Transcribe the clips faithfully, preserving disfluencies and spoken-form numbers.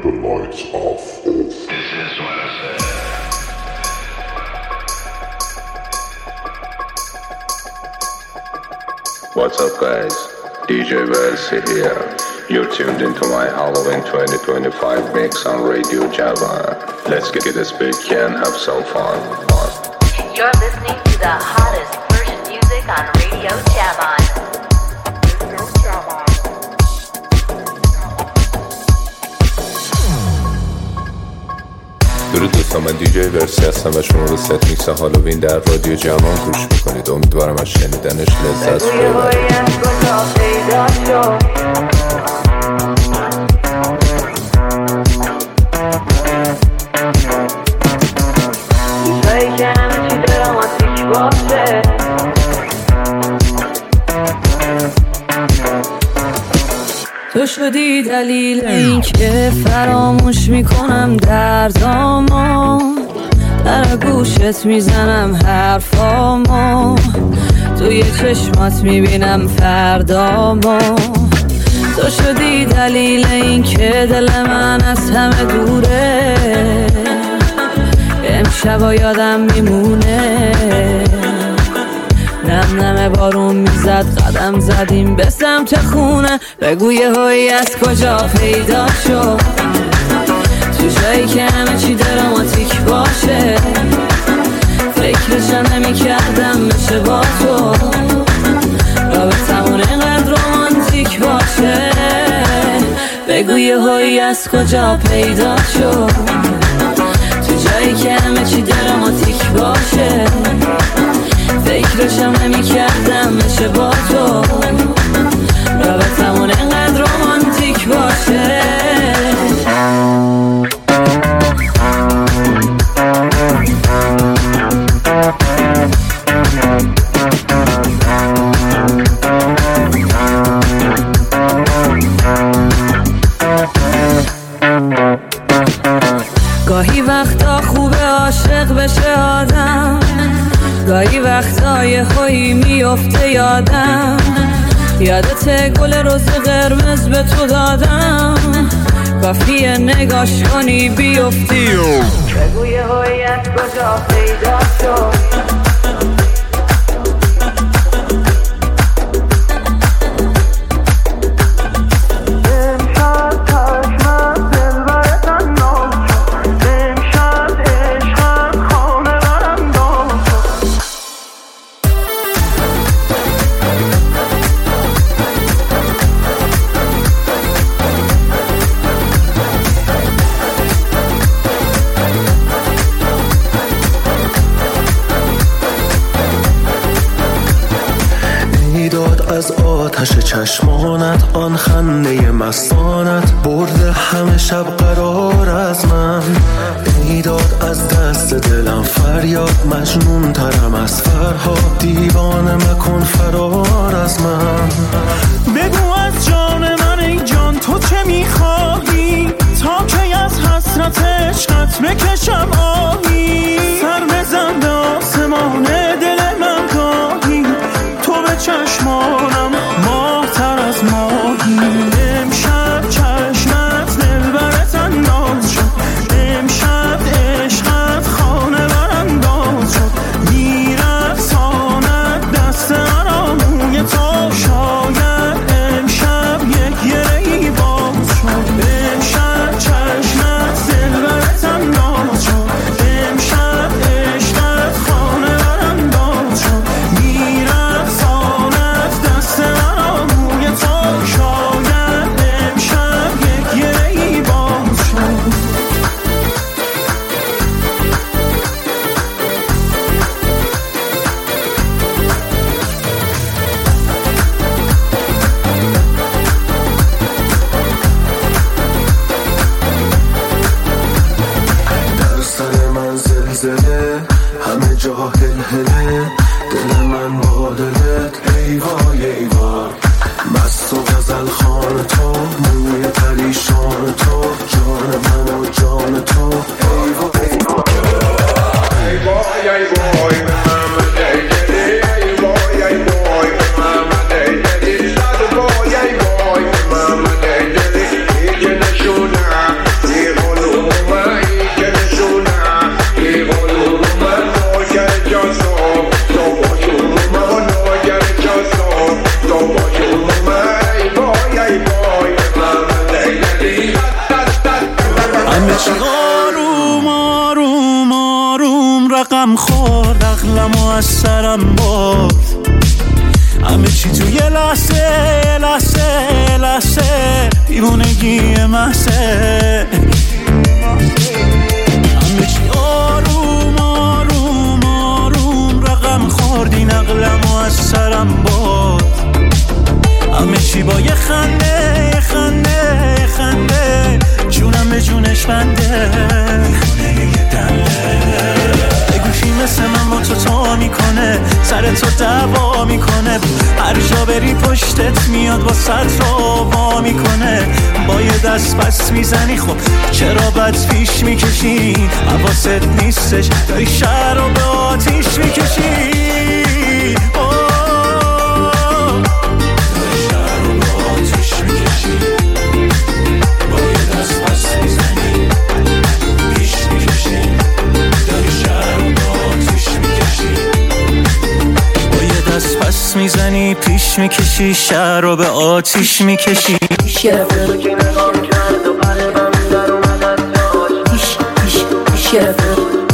the lights off. This is what I said. What's up, guys? D J Versi here. You're tuned into my Halloween twenty twenty-five mix on Radio Java. Let's get this big and have some fun. fun. You're listening to the hottest Persian music on Radio Java. درود دوستان، من دی جی ورسی هستم و شما به ست میکس هالووین در رادیو جوان گوش میکنید. امیدوارم از شنیدنش لذت ببرید. تو شدی دلیل این که فراموش میکنم دردامو، در گوشت میزنم حرفامو، توی چشمات میبینم فردامو. تو شدی دلیل این که دل من از همه دوره، امشبا یادم میمونه. نم نم بارون میزد، قدم زدیم به سمت خونه. بگو یه هایی از کجا پیدا شد، تو جایی که همه چی دراماتیک باشه. فکرشم نمی کردم بشه با تو، رابطمون اینقدر رومانتیک باشه. بگو یه هایی از کجا پیدا شد، تو جایی که همه چی دراماتیک باشه. فکرشم نمی کردم بشه با تو، رابطمون اینقدر رومانتیک باشه. گاهی وقتا خوبه عاشق بشه آدم، گاهی وقتا یه خویی میفته یادم. یادت گل روز قرمز به تو دادم، کافیه نگاش کنی بیفتی. بگو یه هایی از کجا پیدا شد، از آتش چشمانت، آن خنده مستانت برده همه شب قرار از من. ای داد از دست دلم فریاد، مجنون ترم از فرهاد. دیوانه مکن فرار از من. بگو از جان من ای جان تو چه میخواهی، تا کی از حسرت عشقت بکشم آهی. سر بزن به آسمان دل من گاهی، تو به چشمانم ماه تر از ماهی. امشب چشمت دلبرت انداز شد، امشب عشقت خانه برانداز شد. میرقصاند دست آراموی تو، شاید امشب یک گرهی باز شد. امشب چشمت دلبرت انداز شد، امشب عشقت خانه برانداز شد. همه جا هلهله، دل من با دلت ای وای ای وای. مست و غزل خان تو، موی پریشان تو، جان من و جان تو ای وای ای وای. ای وای ای وای محمد ای دلی، ای وای ای وای محمد ای دلی. صد وای ای وای محمد ای دلی. دیگه نشونم چی آروم آروم آروم رقم خورد عقلمو از سرم برد همه چی تو یه لحظه یه لحظه یه لحظه دیوونگی محضه همه چی آروم آروم آروم رقم خوردی نقلمو از سرم برد همه چی با یه خنده یه خنده یه خنده جونم به جونش بنده یه دنده بگوشی مثل من با تو تا میکنه سر تو دعوا میکنه هر جا بری پشتت میاد با سط رو وا میکنه با یه دست پس میزنی خب چرا بد پیش میکشی حواست نیستش داری شهر رو به آتیش میکشی پس میزنی پیش میکشی شهر رو به آتیش میکشی پیش گرفته که نگام کرد و قلبم در اومد از جاش پیش پیش پیش گرفته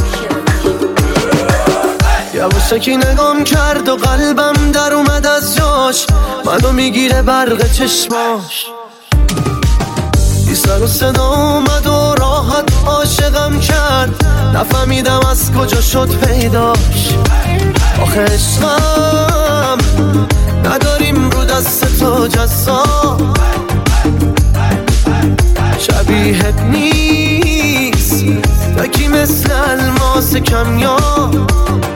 یواشکی نگام کرد و قلبم در اومد از جاش منو میگیره برق چشماش بی سر و صدا اومد و راحت عاشقم کرد نفهمیدم از کجا شد پیداش آخه عشقم نداریم رو دست تو جزا شبیهت نیست تکی مثل الماس کمیاب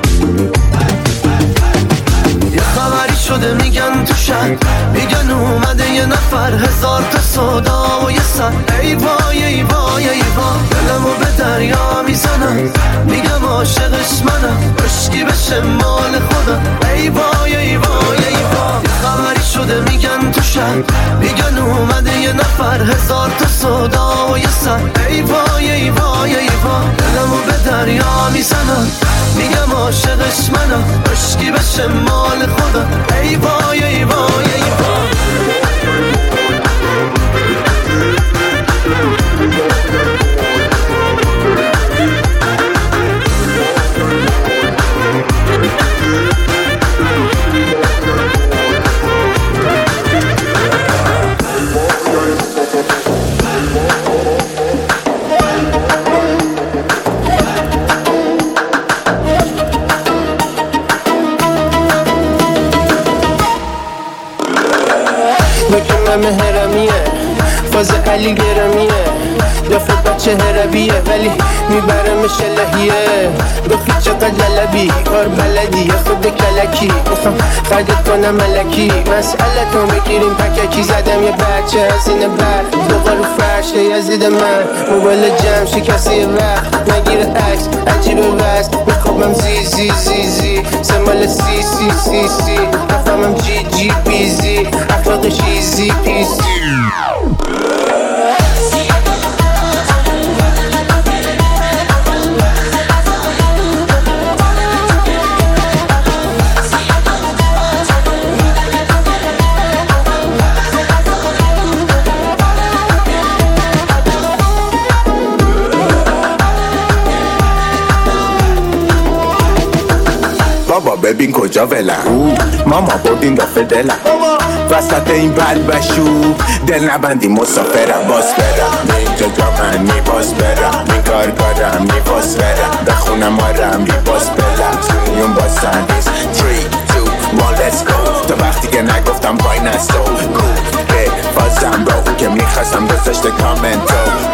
یه خبری شده میگن تو شد میگن اومده یه نفر هزار تا صدا و یه سر ای وای ای وای ای وای دلمو به دریا میزنم میگم عاشقش منم عشقی بشه مال خودم ای وای ای وای ای وای یه خبری شده میگن تو شد میگن اومده یه نفر هزار تا صدا و یه سر ای وای ای وای ای وای دلمو به دریا میزنم میگم عاشقش منم عشقی بشه مال خودم ای وای ای وای ای وای همه هرمیه فاز علی گرمیه دفعه بچه هربیه ولی میبرمش الهیه دخی چقدر للبی کار بلدی خود کلکی میخوام خردت کنم ملکی مسئله تو میگیریم پککی زدم یه بچه از این بر دوقا رو فرش یزید من موبایل جمع شکستی وقت نگیره عکس عجیب وست میخوابم زی زی زی زی سمال سی سی سی سی نفهمم جی جی بیزی اخلاقش ایزی پیسی بابا ببین کجا ولم ماما بردین دافه دلم وسط این بلبشو دل نبندی مسافرم باز برم اینجا جا من میباز برم این کار کارم میباز برم بخونم آرم میباز برم سونیون باز سندیز تری تو وان let's go تا وقتی که نگفتم پای نستو گو به بازم رو که میخواستم گذاشته کامنتو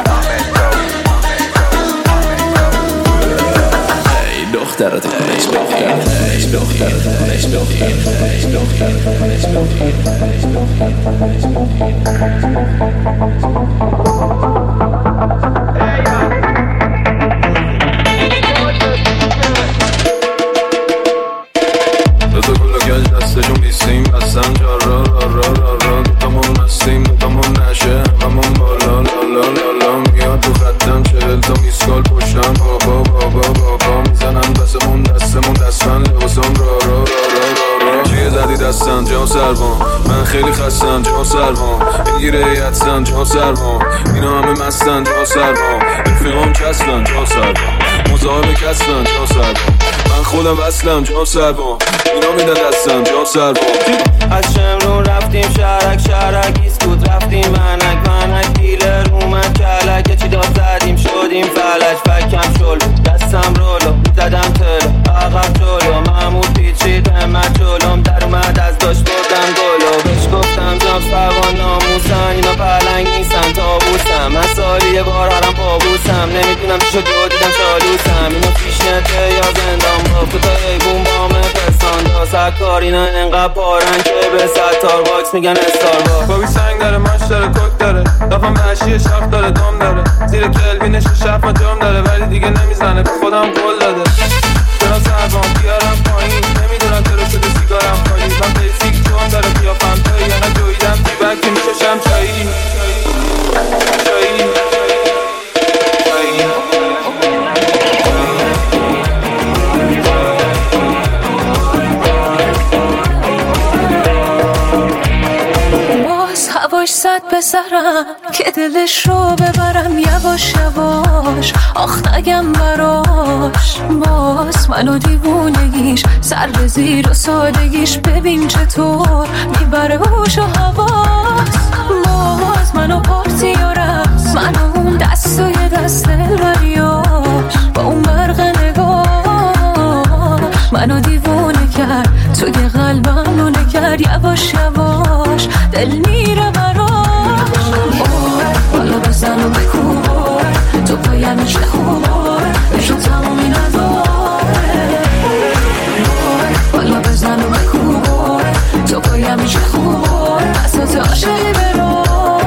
دخترات کنش دخترات کنش دخترات کنش دخترات دوتا گل گل دستشون بیستیم بستن جا را را را را را دوتامون هستیم دوتامون نشه هممون بالا لا لا لا لا میاد تو خطم چهل تا میسکال پشتم بابا بابا بابا میزنم دستمون دستمون دستمن لباسم را را را را را را چیه زدی دستم جان سروان، من خیلی خستم جان سروان، بگیره یدسن جان سروان، اینا همه مستن جان سروان، رفیقام کسبن جان سروان، مزاحم کسبن جان سروان، من خودم وصلم جان سروان، اینا میدن دستم جان سروان. از شمرون رفتیم شهرک شهرک ایسکود رفتیم منک منک دیلر اومد کلک یه چی داد زدیم شدیم فلج فکم شل دستم رولو زدم تلو عقب جلو محمود پیچید همت جلوم در اومد از داشت بردم گلو بهش گفتم جام سوان ناموسن اینا پلنگ نیستن تابوسم من سالی یه بار هرم پابوسم نمیدونم چی شد و دیدم شالوسم اینا پیشنته یا زندان با کتا ایگون بامه پستان دا سکار اینا انقدر پارن که به ستار باکس میگن استار بابی سنگ داره ماش داره کوک داره دافم نشیه شاف داره دام داره زیر کلبینش شف ما جام داره ولی دیگه نمیزنه به خودم قول داده چرا سربان بیارم پایین نمیدونم چرا شده سیگارم خالی من بیسیک چون داره قیافم تایی یعنی جویدم دیبک که میششم چایی چایی هواش زد به سرم که دلش رو ببرم یواش یواش آخ نگم براش باز منو دیوونگیش سر به زیر و سادگیش ببین چطور میبره هوش و حواس باز منو پارتی و رقص منو اون دست و یه دست دلبریاش با اون برق نگاه منو دیوونه کرد توی قلبم نونه کرد یواش یواش دل میره براش بالا بزن و بکوبار تو پایمش خوبار بشو تمامی نداره بالا بزن و بکوبار تو پایمش خوبار بسات عاشقی براره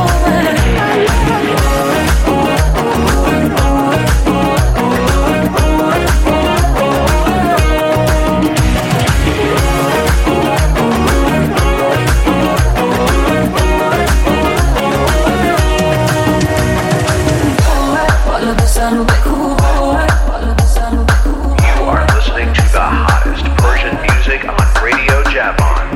You are listening to the hottest Persian music on Radio Javan.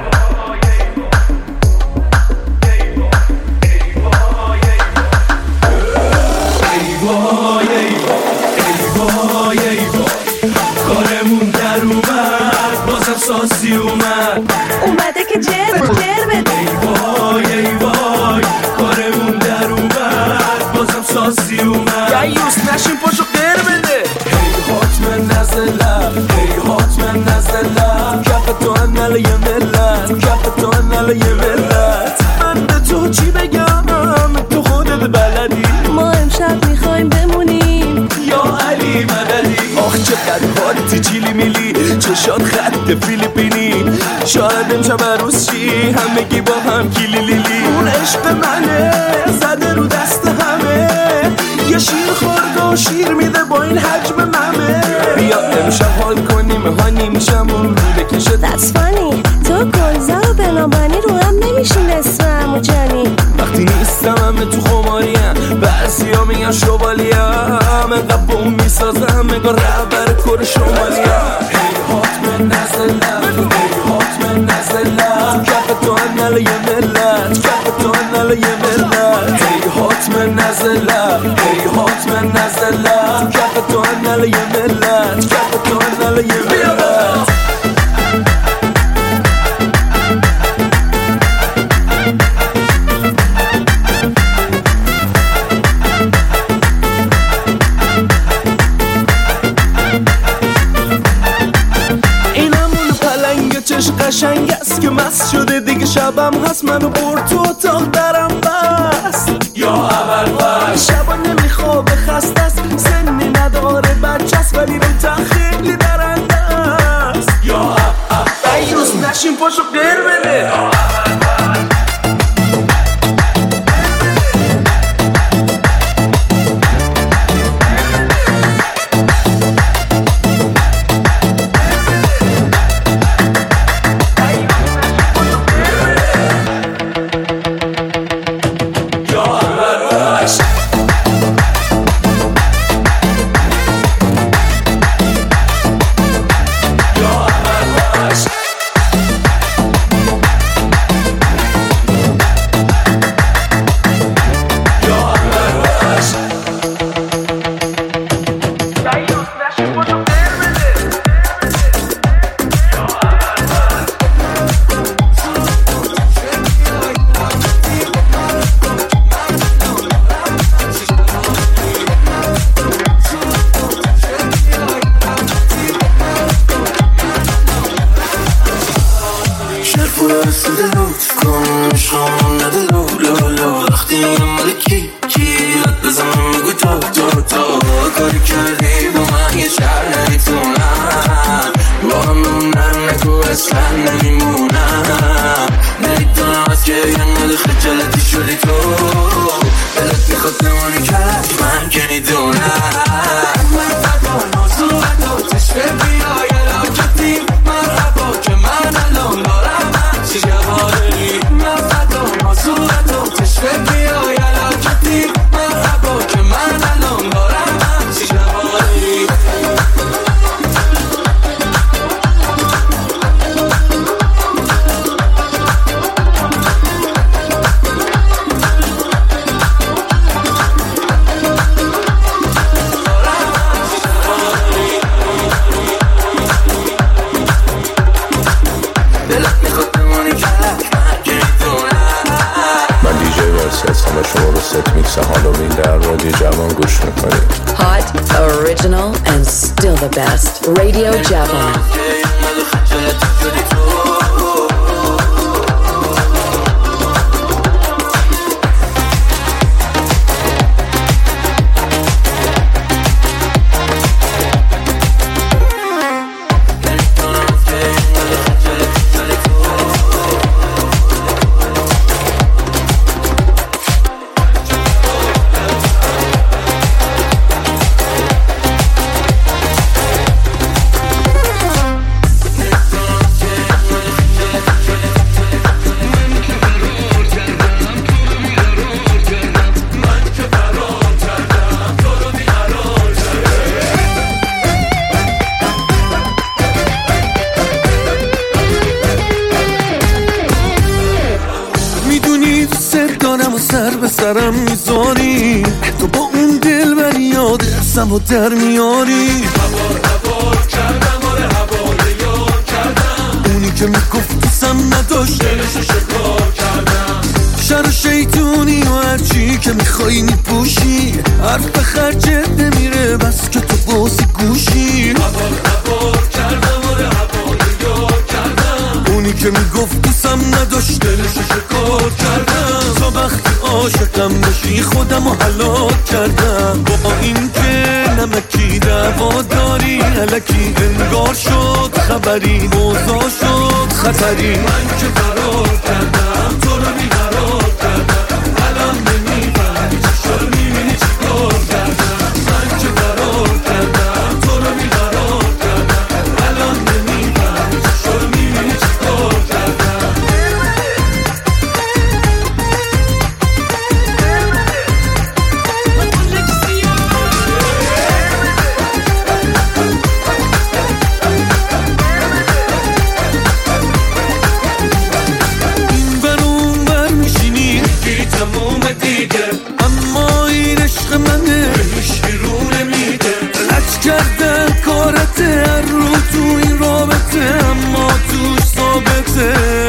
کارمون در اومد بازم سازی اومد اومده که جر جر بده ای وای ای وای کارمون در اومد بازم سازی اومد یوس نشین پاشو غیر بده هی حتما نزلم هی حتما نزلم کف تو انال یه ملت کف تو انال یه ملت من به تو چی بگم تو خودت بلدی ما امشب میخوایم بمونیم یا علی مددی آخ چقدر حالتی چیلی میلی چشات خط فیلیپینی شاید امشب عروس شی همگی با هم کیلی لیلی اون عشق منه زده رو دست همه یه شیر خورد و شیر میده با این حجم ممه بیا امشب حال کنیم هانی میشم اون رو بکشه That's funny تو گلزار و بنابانی رو هم نمیشین اسمم و جانی وقتی نیستم همه تو خماریم بعضی ها میگن شوالیم انقدر بوم میسازم انگار رهبر کور شمالیم هی حتما نزلم هی حتما نزلم کف تو انال یه ملت کف تو انال یه ملت هی حتما نزلم هی حتما نزلم کف تو انال یه ملت کف تو انال یه ملت قشنگ است که مست شده دیگه شبم هست منو برد تو اتاق درم بست یا اول بست شبا نمیخوابه خسته است سنی نداره بچه است ولی رو خیلی درنده است یا اول ایروز نشین پاشو غیر بده گوش میکنید. Hot, original and still the best. Radio Javan. سرم میذاری تو با اون دل بر یاد ارسم و در میاری هوار هوار کردم آره هوار یار کردم اونی که میگفت دوستم نداشت دلشو شکار کردم شر و شیطونی و هرچی که میخوایی میپوشی حرف به خرجت نمیره بس که تو بازی گوشی هوار هوار کردم آره هوار یار کردم اونی که میگفت دوستم نداشت دلشو شکار کردم تو وقتی عاشقم بشی خودم رو هلاک کردم با این که نمکی دعوا داری الکی انگار شد خبری موضوع شد خطری من که فرار کردم تو رو بیقرار کردم الان نمیفهمی چی شد میبینی چی کار کردم من که فرار کردم تو رو بیقرار کردم الان نمیفهمی چی شد میبینی چی کار کردم اما این عشق منه هیچ رو نمیده لج کردن کارته هر رو تو این رابطه اما توش ثابته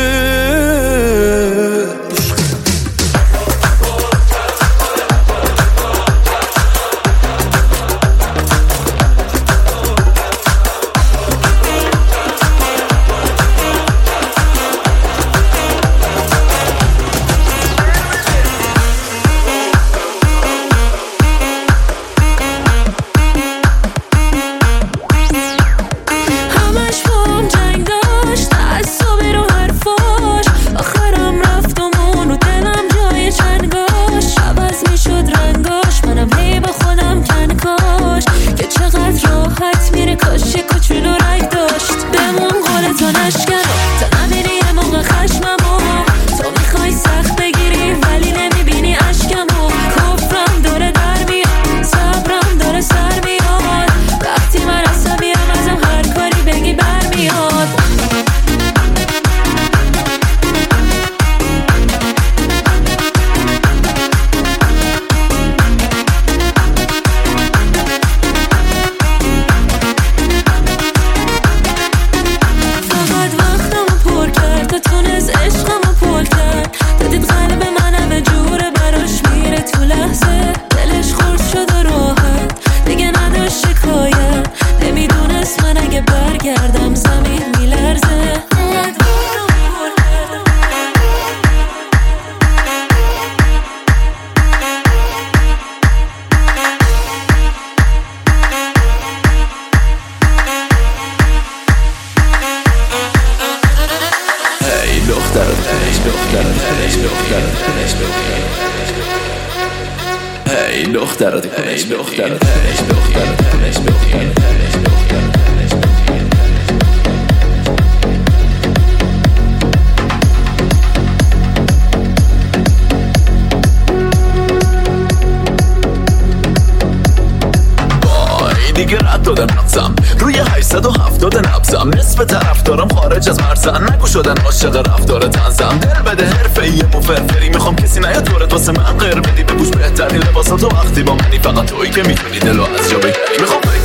نصف طرف دارم خارج از مرزن نگو شدن عاشق رفتار تنزم دل بده حرفه‌ای مفرفری میخوام کسی نیاد دورت واسه من غیر بدی بپوش بهترین لباساتو وقتی با منی فقط تویی که میتونی دلو از جا بگیری میخوام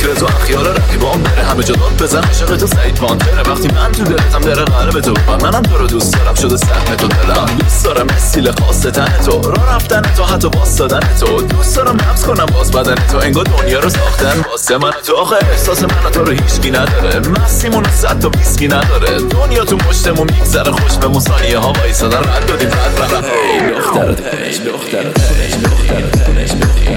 فکر تو اخیار رقیبام بره همه جا داد بزن عشق تو سعید پانتره وقتی من تو دلتم دره قلب تو منم تو رو دوست دارم شده سهم تو دلم دوست دارم استیل خاص تن تو راه رفتن تو حتی واسدادن تو دوست دارم نبض کنم باز بدن تو انگار دنیا رو ساختن واسه من تو آخه احساس من تو رو هیچکی نداره مستیمون صد تا ویسکی نداره دنیا تو مشتمون میگذره خوش به ثانیه ها وایسادن رد دادیم رد رد ای دختر دلش دختر دلش دختر دلش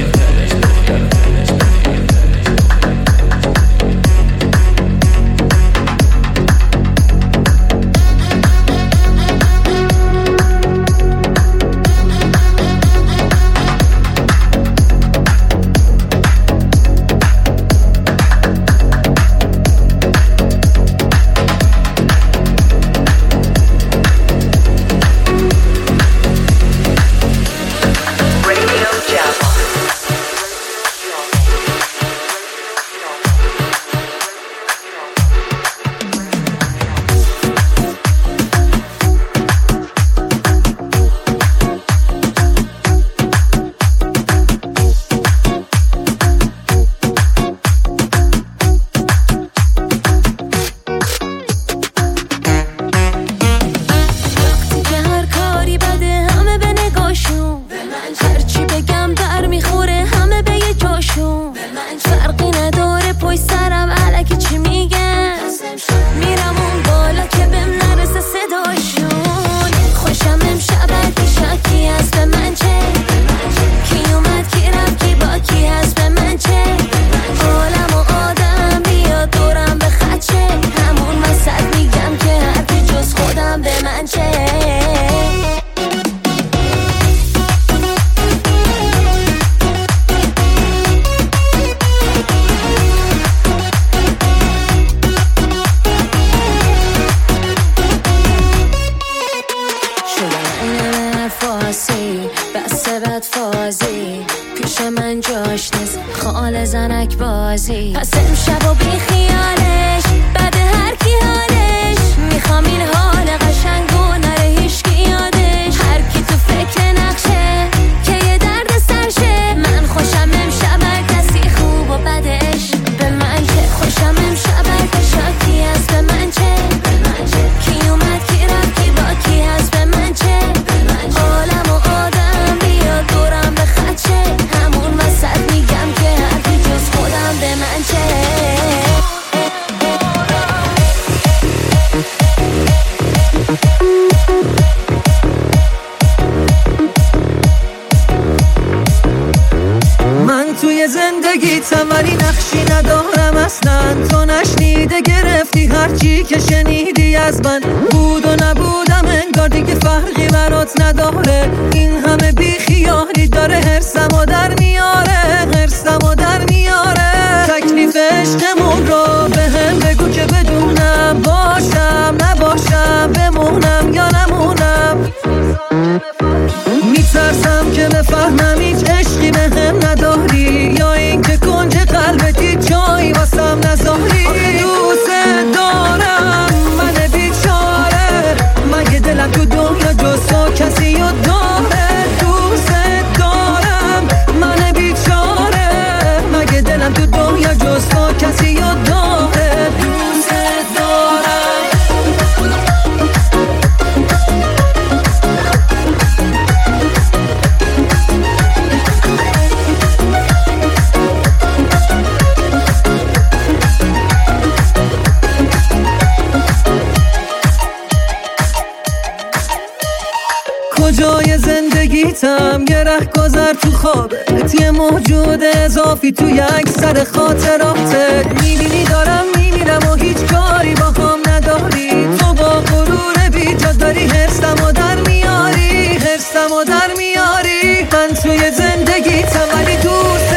کجای زندگیتم یه رهگذر تو خوابت یه موجود اضافی تو یک سر خاطراتت میبینی دارم میمیرم و هیچ کاری با هم نداری تو با غرور بیجا داری حرصمو در میاری حرصمو در میاری من توی زندگیتم ولی دوست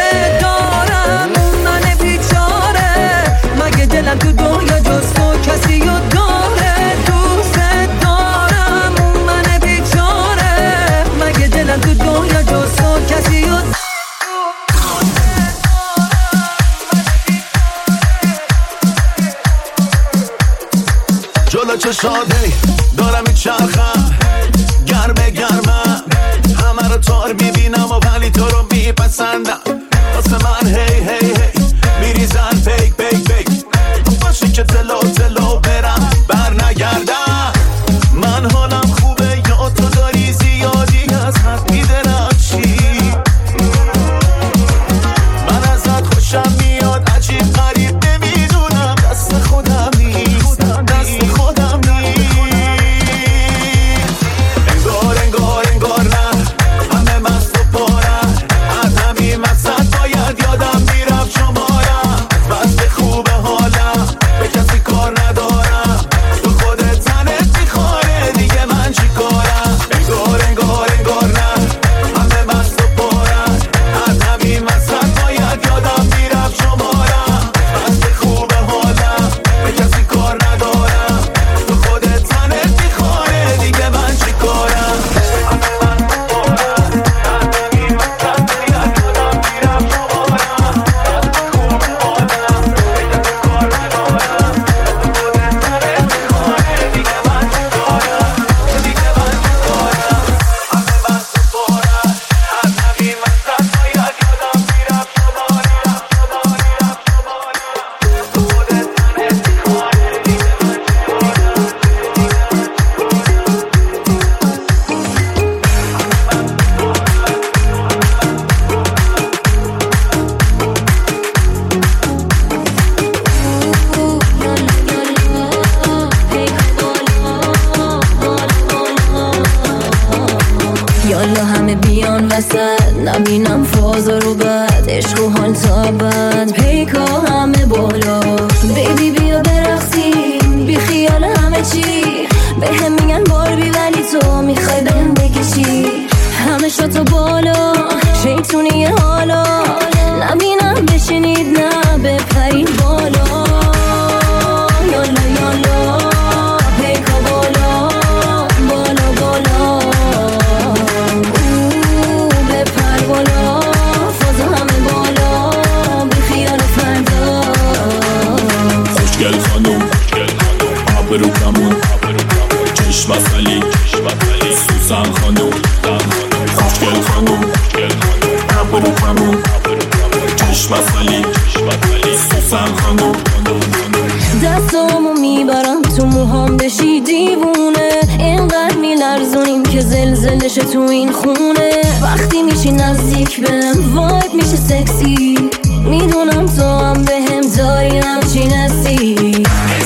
دارم من بیچاره مگه دلم تو دنیا جز تو کسی رو داره دوست دارم من بیچاره مگه دلم تو دنیا جز تو کسی رو جلو چشاده دارم میچرخم گرمه گرمم همه رو تار میبینم و ولی تو رو میپسندم واسه من هی هی هی میریزن بد عشق و حال تا بد پیکا همه بالا بیبی بیا برقصیم بی خیال همه چی به هم میگن باربی ولی تو میخوای به هم بکشی همه شاتو بالا شیطونی حالا نبینم بشینید نه بپرید بالا یالا یالا پیکا بالا بالا بالا او بپر بالا فازا همه بالا بی خیال فردا خوشگل خانوم آبرو کمون چشم وصلی سوزن خانوم خوشگل خانوم آبرو کمون چشم وصلی سوزن خانوم دستامو میبرم تو موهام بشی دیوونه اینقدر میلرزونیم که زلزلش تو این خونه وقتی میشی نزدیک بهم وایب میشه سکسی میدونم تو هم بهم داری همچین هستی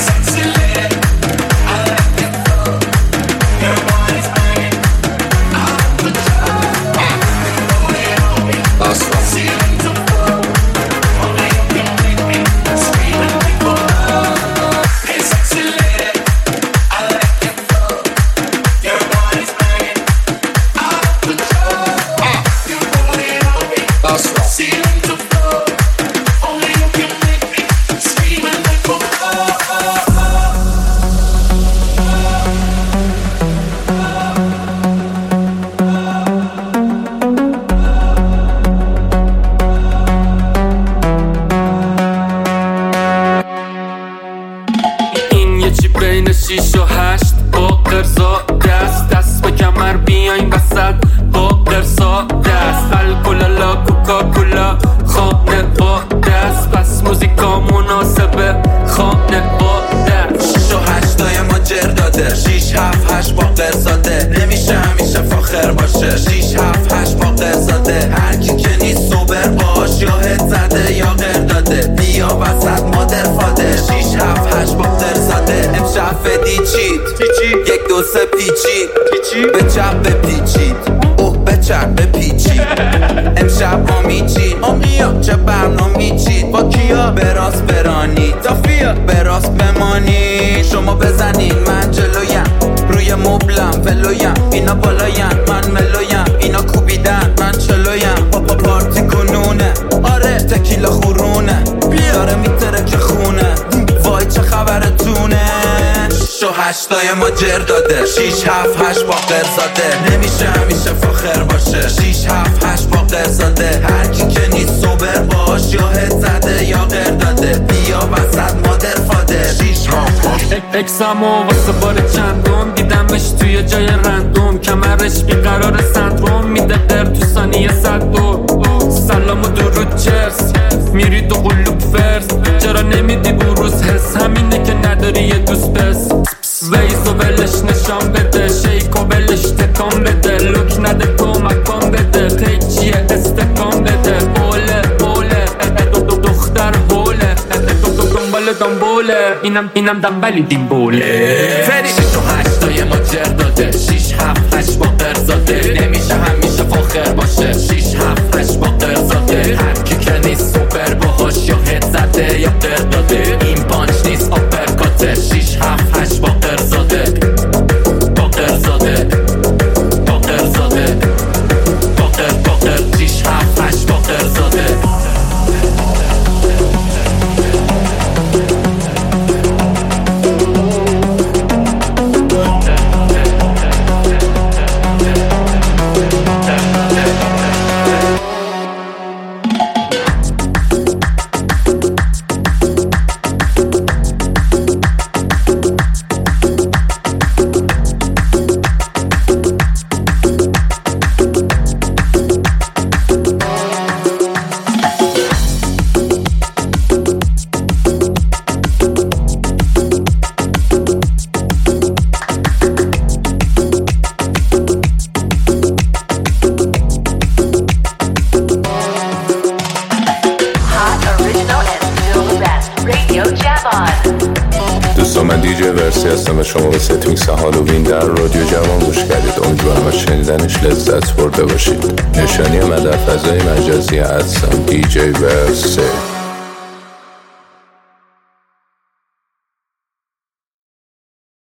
هشتای ما جر داده شیش هفت هشت با قرزاده نمیشه همیشه فاخر باشه شیش هفت هشت با قرزاده هر کی که نیست سوبر باش یا هد زده یا غیر داده بیا وسط مادر فاده شیش هفت هشت اکسامو واسه بار چندم دیدمش توی جای رندوم کمرش بیقرار سندروم میده قر تو ثانیه صد دور سلام و درود چرس میری دو قلوب فرس چرا نمیدی بروز حس همینه که نداری یه دوست پس ویز و ولش نشان بده شیک و ولش تکان بده لوک نده تو مکان بده پیچیه استکان بده بوله بوله دختر بوله دنبال دنبوله اینم اینم دنبالی دیم بوله فری شیش و هشتای ما جر داده شیش هفت هشت با قرزاده نمیشه همیشه فاخر باشه شیش هفت هشت با قرزاده هر کی که نیست سوپر باهاش یا هد زده یا قر داده این پانچ نیست آپرکاته شیش هفت هشت با قرزاده با قرزاده با قرزاده با قر با قر شیش هفت هشت با قرزاده من دیجی ورسی هستم و شما به ست میکس هالووین در رادیو جوان گوش کردید. امیدوارم از شنیدنش لذت برده باشید. نشانی من در فضای مجازی هستم دیجی ورسی.